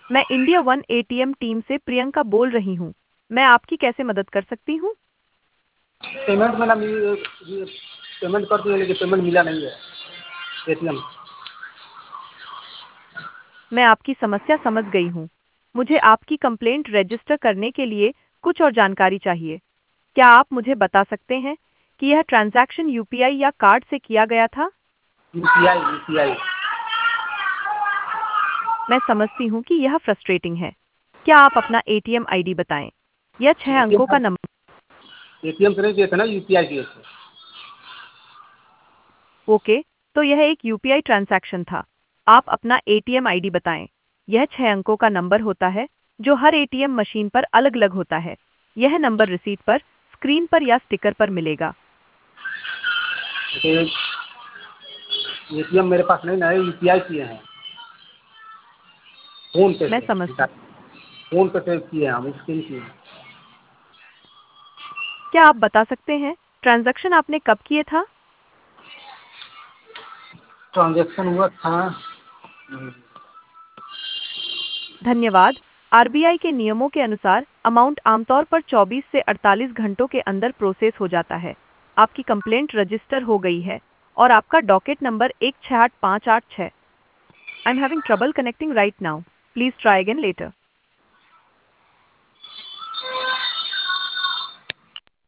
मैं India one ATM team से प्रियंका बोल रही हूँ। मैं आपकी कैसे मदद कर सकती हूँ? पेमेंट मैडम ये पेमेंट कर दिए लेकिन पेमेंट मिला नहीं है एटीएम। मैं आपकी समस्या समझ गई हूँ। मुझे आपकी कंप्लेंट रजिस्टर करने के लिए कुछ और जानकारी चाहिए। क्या आप मुझे बता सकते हैं कि यह ट्रांजैक्शन यूपीआई या कार्ड से किया गया था? UPI UPI. मैं समझती हूँ कि यह फ्रस्ट्रेटिंग है। क्या आप अपना एटीएम आईडी बताएं? यह 6 अंकों का नंबर। एटीएम से नहीं दिए थे ना, यूपीआई दिए थे। ओके, तो यह एक यूपीआई ट्रांजैक्शन था। आप अपना एटीएम आईडी बताएं। यह 6 अंकों का नंबर होता है जो हर एटीएम मशीन पर अलग-अलग होता है। यह नंबर रिसीट पर, स्क्रीन पर या स्टिकर पर मिलेगा। एटीएम मेरे पास नहीं ना है, यूपीआई किए हैं फोन पे मैं से। समझ फोन पे से किए हैं हम, स्कैन किए हैं। क्या आप बता सकते हैं ट्रांजैक्शन आपने कब किए था? ट्रांजेक्शन हुआ था। धन्यवाद। आरबीआई के नियमों के अनुसार अमाउंट आमतौर पर 24 से 48 घंटों के अंदर प्रोसेस हो जाता है। आपकी कंप्लेंट रजिस्टर हो गई है और आपका docket number 168586। I am having trouble connecting right now. Please try again letter.